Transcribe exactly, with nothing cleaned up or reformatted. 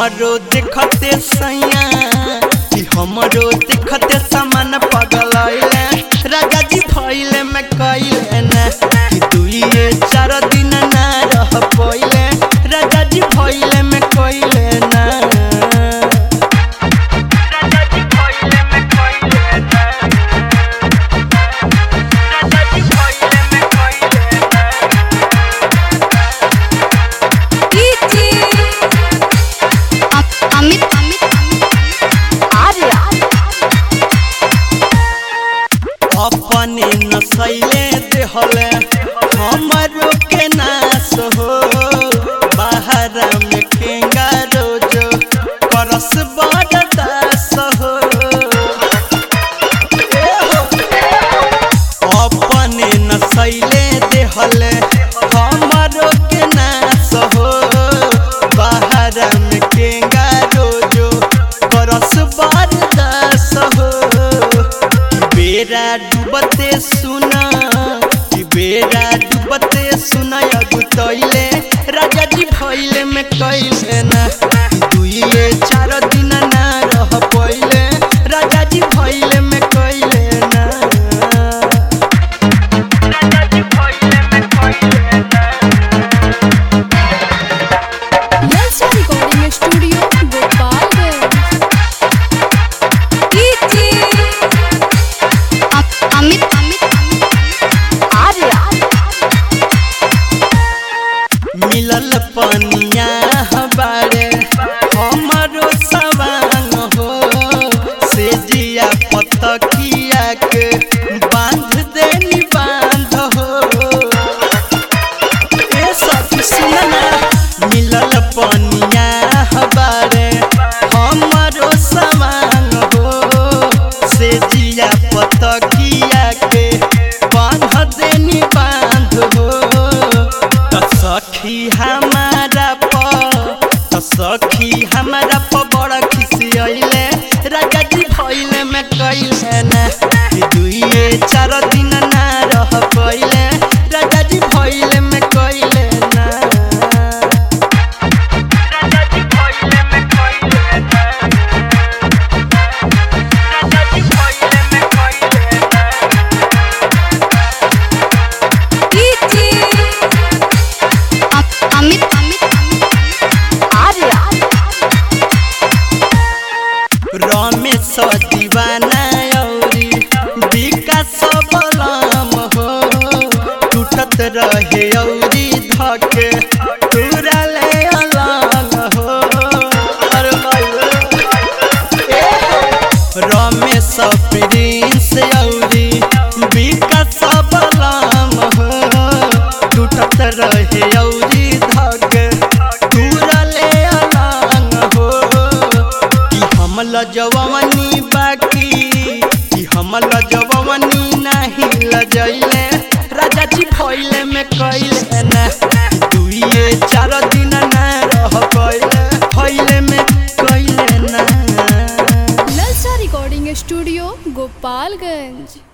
हमरो देखते सैया कि हमरो देखते सामान पगलैले राजा जी भइले में कइले ना कि दुइए चार दिन ना रह पइले राजा जी भइले में कइले ना राजा जी भइले में कइले ना राजा जी भइले में कइले ना कीची अमित अपने नसैले देहले हमरो के नाश हो बाहर में केंगा रोज करस बड़ दास हो अपने नसैले देहले हमरो के नाश हो बाहर में केंगा रोज करस बड़ दास हो बेरा डूबते सुना कि बेरा डूबते सुना अगुतैले राजा जी भइले में कइले ना दुइए चार दिन ना रह पइले राजा जी भइले में कइले ना राजा जी भइले में कइले ना नलसा रिकॉर्डिंग स्टूडियो गोपालगंज कीची अमित मिलल पनिया हबारे हमरो सवांग हो से जिया पतकिया के बांध देनी बांध हो ए सब सुनना मिलल पनिया हबारे हमरो सवांग हो से जिया पतकिया के बांध देनी बांध हो सखी हमारा प सखी हमारा प बड़ा खिसियले राजा जी भइले में कइले ना दुइए चार दिन ना रह पइले राजा जी भइले में कइले ना राजा जी भइले में कइले ना राजा जी भइले में कइले ना कीची अमित रमेश दीवाना औरी विकास बलम हो टूटत रहे औरी धके तोरा ले अलग हो रमेश प्रिंस औरी विकास बलम हो टूटत रहे औरी धके तोरा ले अलग हो हमला जवानी बाकी कि हमला जवानी नहीं लजैले राजा जी भइले में कइले ना दुइए चार दिन ना रह पइले भइले में कइले ना नलसा रिकॉर्डिंग स्टूडियो गोपालगंज।